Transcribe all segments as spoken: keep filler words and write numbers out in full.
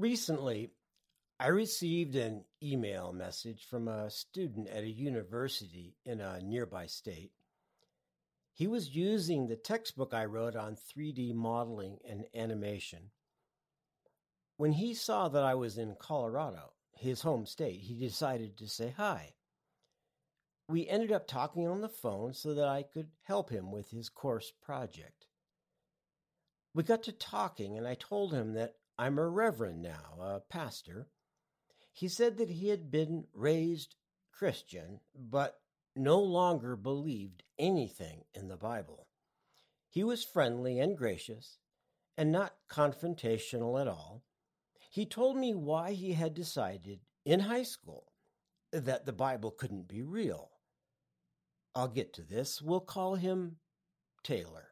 Recently, I received an email message from a student at a university in a nearby state. He was using the textbook I wrote on three D modeling and animation. When he saw that I was in Colorado, his home state, he decided to say hi. We ended up talking on the phone so that I could help him with his course project. We got to talking, and I told him that I'm a reverend now, a pastor. He said that he had been raised Christian, but no longer believed anything in the Bible. He was friendly and gracious, and not confrontational at all. He told me why he had decided in high school that the Bible couldn't be real. I'll get to this. We'll call him Taylor.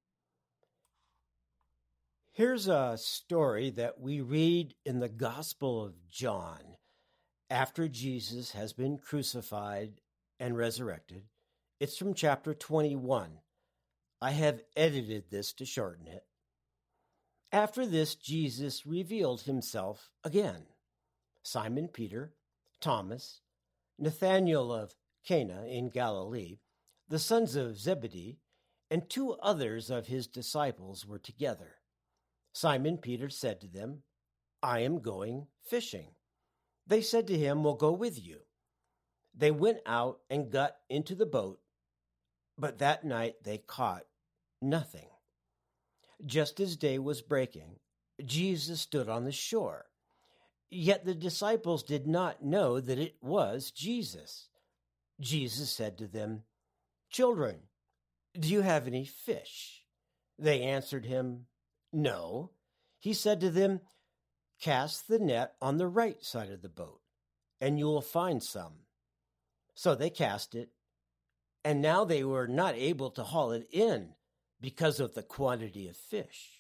Here's a story that we read in the Gospel of John after Jesus has been crucified and resurrected. It's from chapter twenty-one. I have edited this to shorten it. After this, Jesus revealed himself again. Simon Peter, Thomas, Nathanael of Cana in Galilee, the sons of Zebedee, and two others of his disciples were together. Simon Peter said to them, I am going fishing. They said to him, We'll go with you. They went out and got into the boat, but that night they caught nothing. Just as day was breaking, Jesus stood on the shore. Yet the disciples did not know that it was Jesus. Jesus said to them, Children, do you have any fish? They answered him, No. He said to them, Cast the net on the right side of the boat, and you will find some. So they cast it, and now they were not able to haul it in because of the quantity of fish.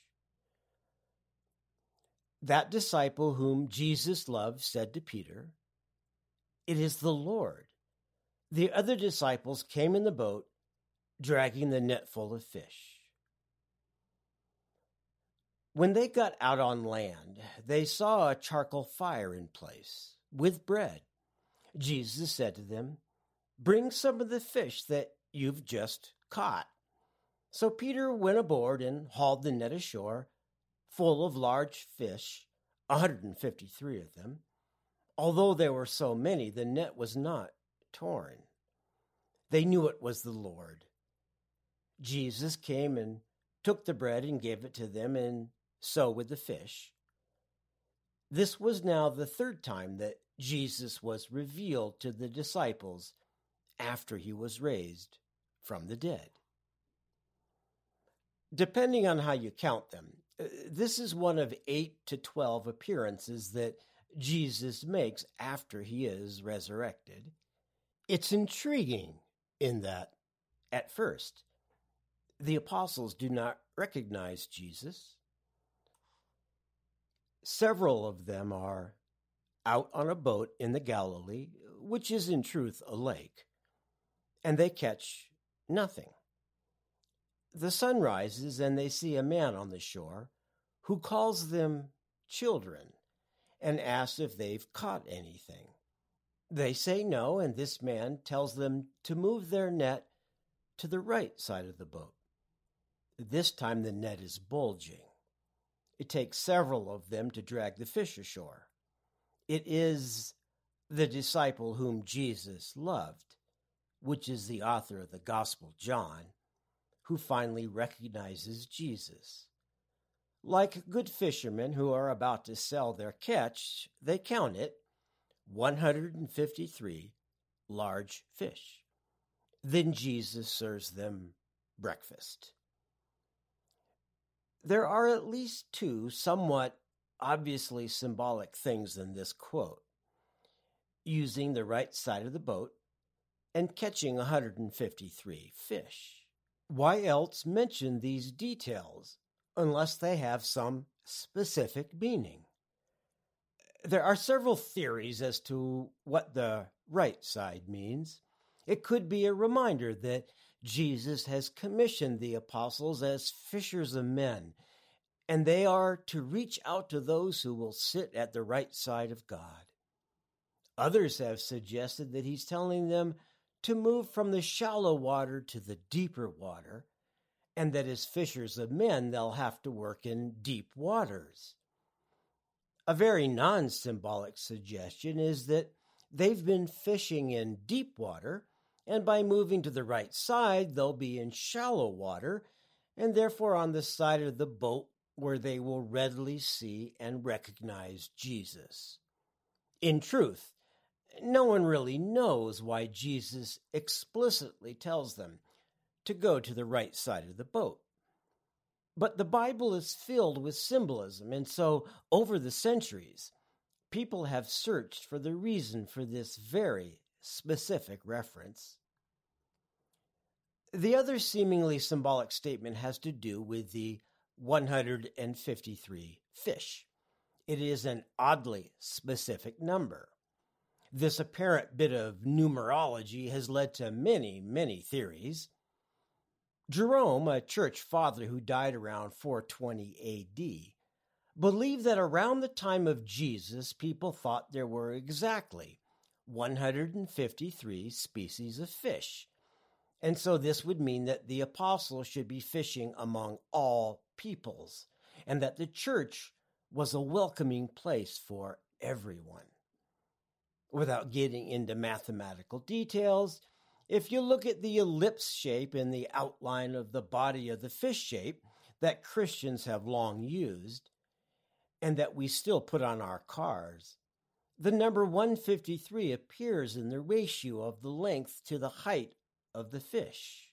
That disciple whom Jesus loved said to Peter, It is the Lord. The other disciples came in the boat, dragging the net full of fish. When they got out on land, they saw a charcoal fire in place with bread. Jesus said to them, Bring some of the fish that you've just caught. So Peter went aboard and hauled the net ashore, full of large fish, one hundred fifty-three of them. Although there were so many, the net was not torn. They knew it was the Lord. Jesus came and took the bread and gave it to them, and so with the fish. This was now the third time that Jesus was revealed to the disciples after he was raised from the dead. Depending on how you count them, this is one of eight to twelve appearances that Jesus makes after he is resurrected. It's intriguing in that, at first, the apostles do not recognize Jesus. Several of them are out on a boat in the Galilee, which is in truth a lake, and they catch nothing. The sun rises and they see a man on the shore who calls them children and asks if they've caught anything. They say no, and this man tells them to move their net to the right side of the boat. This time the net is bulging. It takes several of them to drag the fish ashore. It is the disciple whom Jesus loved, which is the author of the Gospel, John, who finally recognizes Jesus. Like good fishermen who are about to sell their catch, they count it, one hundred fifty-three large fish. Then Jesus serves them breakfast. There are at least two somewhat obviously symbolic things in this quote: using the right side of the boat and catching one hundred fifty-three fish. Why else mention these details unless they have some specific meaning? There are several theories as to what the right side means. It could be a reminder that Jesus has commissioned the apostles as fishers of men, and they are to reach out to those who will sit at the right side of God. Others have suggested that he's telling them to move from the shallow water to the deeper water, and that as fishers of men, they'll have to work in deep waters. A very non-symbolic suggestion is that they've been fishing in deep water, and by moving to the right side, they'll be in shallow water, and therefore on the side of the boat where they will readily see and recognize Jesus. In truth, no one really knows why Jesus explicitly tells them to go to the right side of the boat. But the Bible is filled with symbolism, and so over the centuries, people have searched for the reason for this very specific reference. The other seemingly symbolic statement has to do with the one hundred fifty-three fish. It is an oddly specific number. This apparent bit of numerology has led to many, many theories. Jerome, a church father who died around four twenty A D, believed that around the time of Jesus, people thought there were exactly one hundred fifty-three species of fish. And so this would mean that the apostles should be fishing among all peoples, and that the church was a welcoming place for everyone. Without getting into mathematical details, if you look at the ellipse shape in the outline of the body of the fish shape that Christians have long used, and that we still put on our cars, the number one hundred fifty-three appears in the ratio of the length to the height of the fish.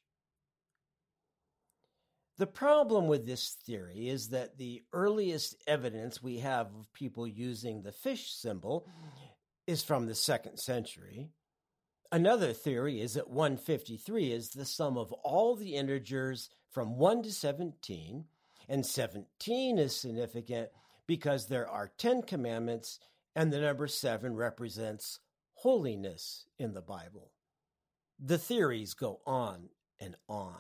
The problem with this theory is that the earliest evidence we have of people using the fish symbol is from the second century. Another theory is that one hundred fifty-three is the sum of all the integers from one to seventeen, and seventeen is significant because there are ten commandments, and the number seven represents holiness in the Bible. The theories go on and on.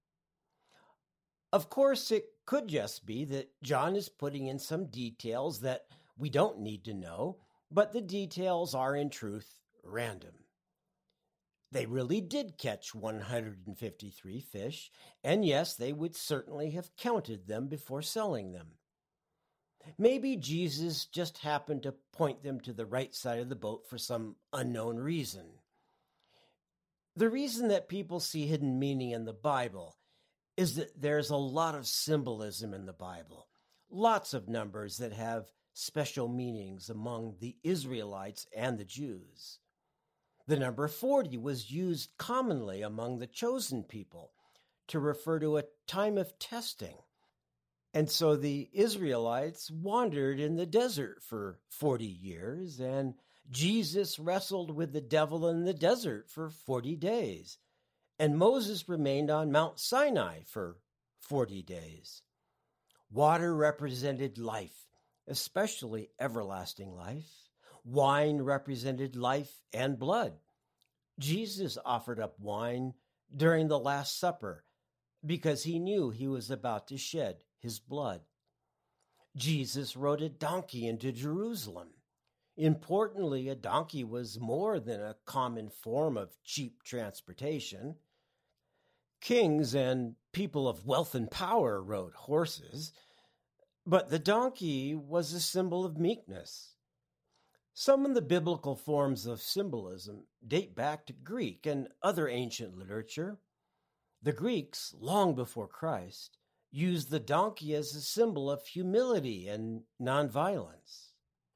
Of course, it could just be that John is putting in some details that we don't need to know, but the details are in truth random. They really did catch one hundred fifty-three fish, and yes, they would certainly have counted them before selling them. Maybe Jesus just happened to point them to the right side of the boat for some unknown reason. The reason that people see hidden meaning in the Bible is that there's a lot of symbolism in the Bible, lots of numbers that have special meanings among the Israelites and the Jews. The number forty was used commonly among the chosen people to refer to a time of testing. And so the Israelites wandered in the desert for forty years, and Jesus wrestled with the devil in the desert for forty days. And Moses remained on Mount Sinai for forty days. Water represented life, especially everlasting life. Wine represented life and blood. Jesus offered up wine during the Last Supper because he knew he was about to shed his blood. Jesus rode a donkey into Jerusalem. Importantly, a donkey was more than a common form of cheap transportation. Kings and people of wealth and power rode horses, but the donkey was a symbol of meekness. Some of the biblical forms of symbolism date back to Greek and other ancient literature. The Greeks, long before Christ, used the donkey as a symbol of humility and nonviolence.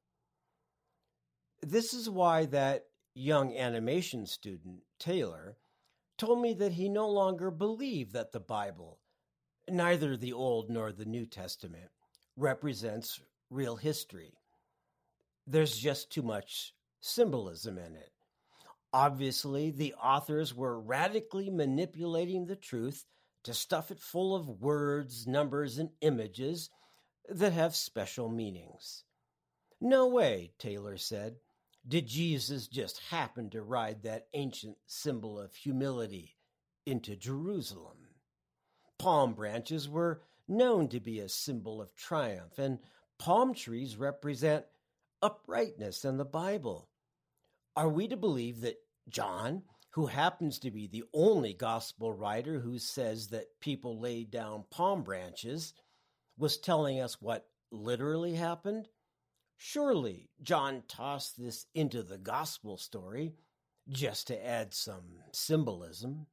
This is why that young animation student, Taylor, told me that he no longer believed that the Bible, neither the Old nor the New Testament, represents real history. There's just too much symbolism in it. Obviously, the authors were radically manipulating the truth to stuff it full of words, numbers, and images that have special meanings. No way, Taylor said, did Jesus just happen to ride that ancient symbol of humility into Jerusalem. Palm branches were known to be a symbol of triumph, and palm trees represent uprightness in the Bible. Are we to believe that John, who happens to be the only gospel writer who says that people laid down palm branches, was telling us what literally happened? Surely John tossed this into the gospel story just to add some symbolism.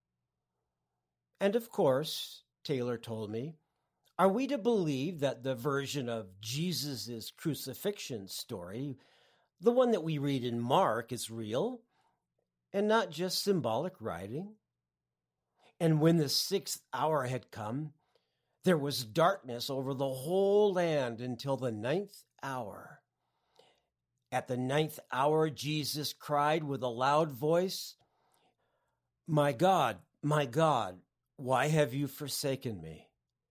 And of course, Taylor told me, are we to believe that the version of Jesus' crucifixion story, the one that we read in Mark, is real and not just symbolic writing? And when the sixth hour had come, there was darkness over the whole land until the ninth hour. At the ninth hour, Jesus cried with a loud voice, "My God, my God, why have you forsaken me?"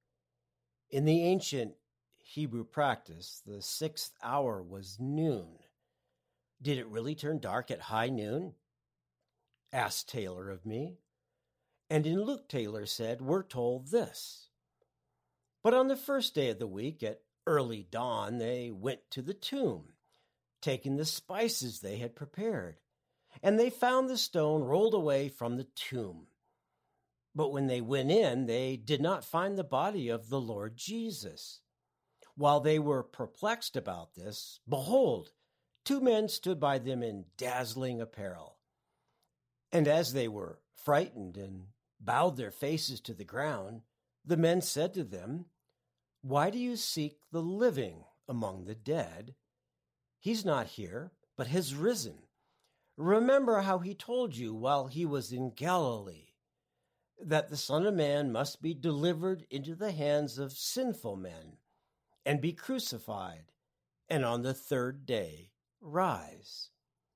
In the ancient Hebrew practice, the sixth hour was noon. Did it really turn dark at high noon? Asked Taylor of me. And in Luke, Taylor said, we're told this. But on the first day of the week, at early dawn, they went to the tomb, taking the spices they had prepared, and they found the stone rolled away from the tomb. But when they went in, they did not find the body of the Lord Jesus. While they were perplexed about this, behold, two men stood by them in dazzling apparel. And as they were frightened and bowed their faces to the ground, the men said to them, "Why do you seek the living among the dead? He's not here, but has risen. Remember how he told you while he was in Galilee, that the Son of Man must be delivered into the hands of sinful men and be crucified, and on the third day rise."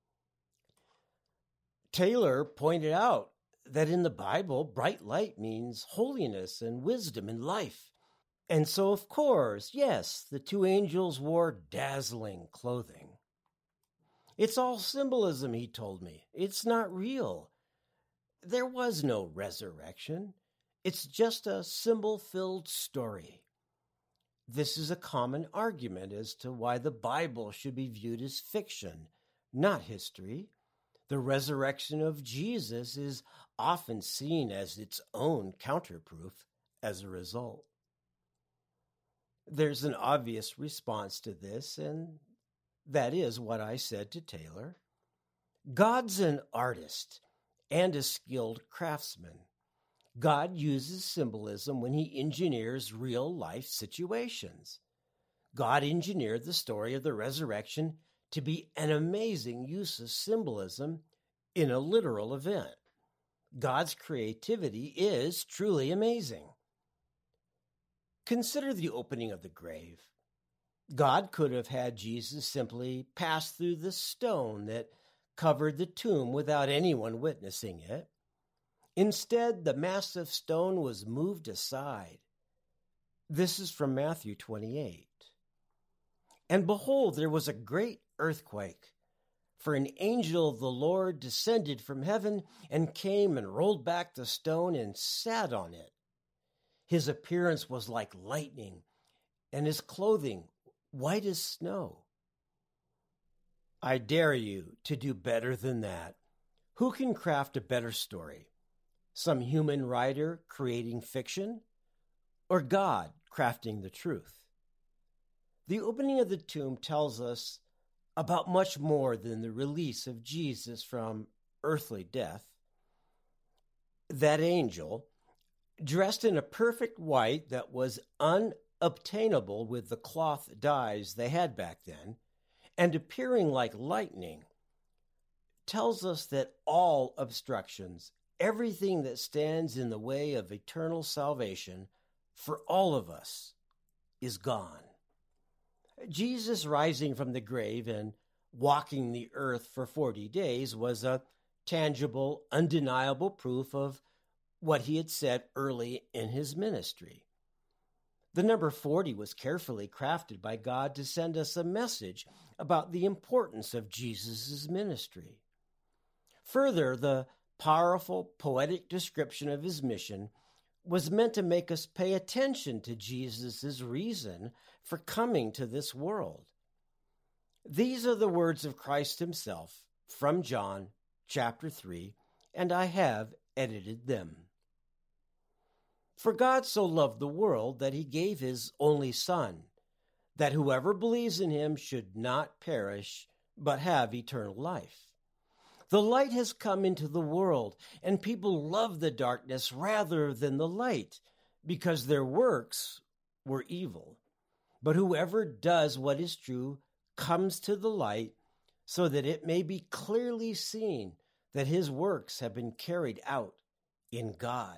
Taylor pointed out that in the Bible, bright light means holiness and wisdom and life. And so, of course, yes, the two angels wore dazzling clothing. It's all symbolism, he told me. It's not real. There was no resurrection. It's just a symbol-filled story. This is a common argument as to why the Bible should be viewed as fiction, not history. The resurrection of Jesus is often seen as its own counterproof as a result. There's an obvious response to this, and that is what I said to Taylor. God's an artist and a skilled craftsman. God uses symbolism when he engineers real-life situations. God engineered the story of the resurrection to be an amazing use of symbolism in a literal event. God's creativity is truly amazing. Consider the opening of the grave. God could have had Jesus simply pass through the stone that covered the tomb without anyone witnessing it. Instead, the massive stone was moved aside. This is from Matthew twenty-eight. And behold, there was a great earthquake, for an angel of the Lord descended from heaven and came and rolled back the stone and sat on it. His appearance was like lightning, and his clothing white as snow. I dare you to do better than that. Who can craft a better story? Some human writer creating fiction, or God crafting the truth? The opening of the tomb tells us about much more than the release of Jesus from earthly death. That angel, dressed in a perfect white that was unobtainable with the cloth dyes they had back then, and appearing like lightning, tells us that all obstructions, everything that stands in the way of eternal salvation for all of us, is gone. Jesus rising from the grave and walking the earth for forty days was a tangible, undeniable proof of what he had said early in his ministry. The number forty was carefully crafted by God to send us a message about the importance of Jesus' ministry. Further, the powerful, poetic description of his mission was meant to make us pay attention to Jesus' reason for coming to this world. These are the words of Christ himself from John chapter three, and I have edited them. For God so loved the world that he gave his only Son, that whoever believes in him should not perish, but have eternal life. The light has come into the world, and people love the darkness rather than the light, because their works were evil. But whoever does what is true comes to the light, so that it may be clearly seen that his works have been carried out in God.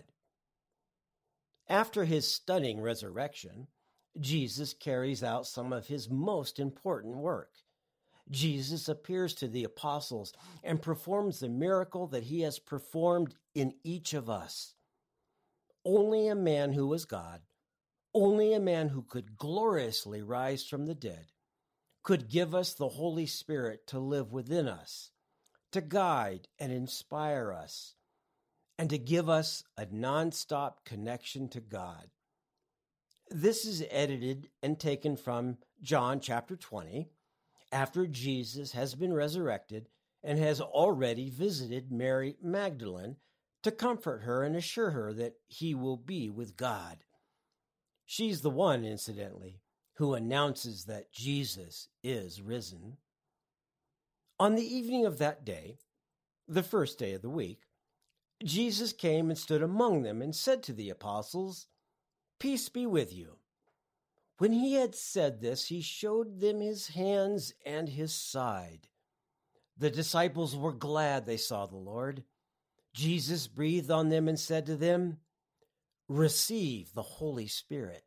After his stunning resurrection, Jesus carries out some of his most important work. Jesus appears to the apostles and performs the miracle that he has performed in each of us. Only a man who was God, only a man who could gloriously rise from the dead, could give us the Holy Spirit to live within us, to guide and inspire us, and to give us a nonstop connection to God. This is edited and taken from John chapter twenty, after Jesus has been resurrected and has already visited Mary Magdalene to comfort her and assure her that he will be with God. She's the one, incidentally, who announces that Jesus is risen. On the evening of that day, the first day of the week, Jesus came and stood among them and said to the apostles, "Peace be with you." When he had said this, he showed them his hands and his side. The disciples were glad they saw the Lord. Jesus breathed on them and said to them, "Receive the Holy Spirit."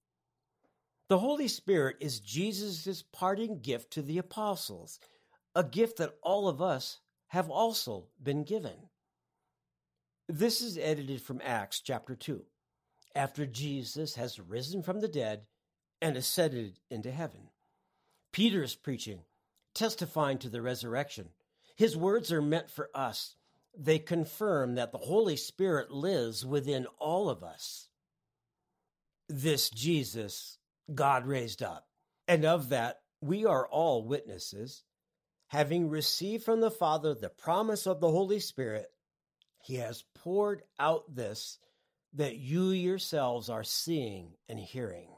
The Holy Spirit is Jesus' parting gift to the apostles, a gift that all of us have also been given. This is edited from Acts chapter two, after Jesus has risen from the dead and ascended into heaven. Peter is preaching, testifying to the resurrection. His words are meant for us. They confirm that the Holy Spirit lives within all of us. This Jesus God raised up, and of that we are all witnesses. Having received from the Father the promise of the Holy Spirit, he has poured out this that you yourselves are seeing and hearing.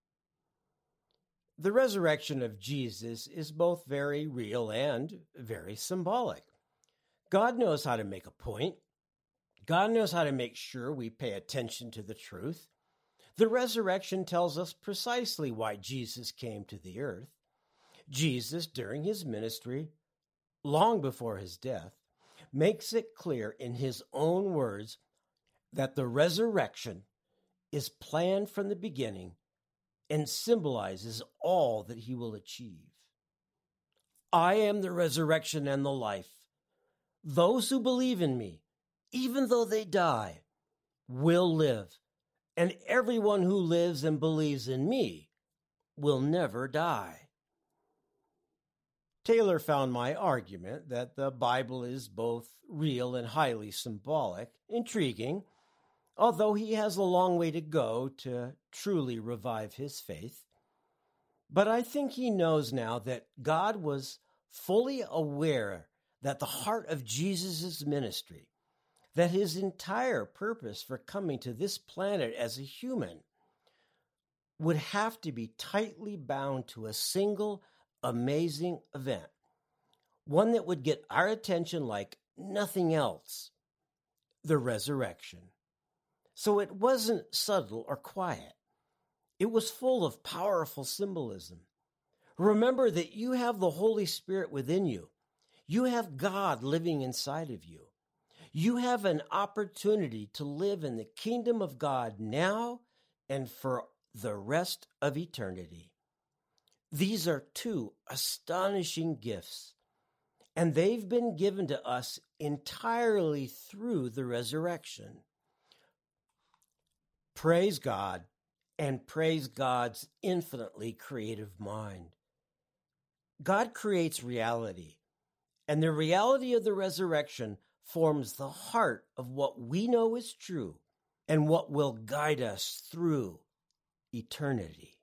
The resurrection of Jesus is both very real and very symbolic. God knows how to make a point. God knows how to make sure we pay attention to the truth. The resurrection tells us precisely why Jesus came to the earth. Jesus, during his ministry, long before his death, makes it clear in his own words that the resurrection is planned from the beginning and symbolizes all that he will achieve. I am the resurrection and the life. Those who believe in me, even though they die, will live, and everyone who lives and believes in me will never die. Taylor found my argument that the Bible is both real and highly symbolic intriguing, although he has a long way to go to truly revive his faith. But I think he knows now that God was fully aware that the heart of Jesus' ministry, that his entire purpose for coming to this planet as a human, would have to be tightly bound to a single amazing event, one that would get our attention like nothing else, the resurrection. So it wasn't subtle or quiet. It was full of powerful symbolism. Remember that you have the Holy Spirit within you. You have God living inside of you. You have an opportunity to live in the kingdom of God now and for the rest of eternity. These are two astonishing gifts, and they've been given to us entirely through the resurrection. Praise God, and praise God's infinitely creative mind. God creates reality, and the reality of the resurrection forms the heart of what we know is true and what will guide us through eternity.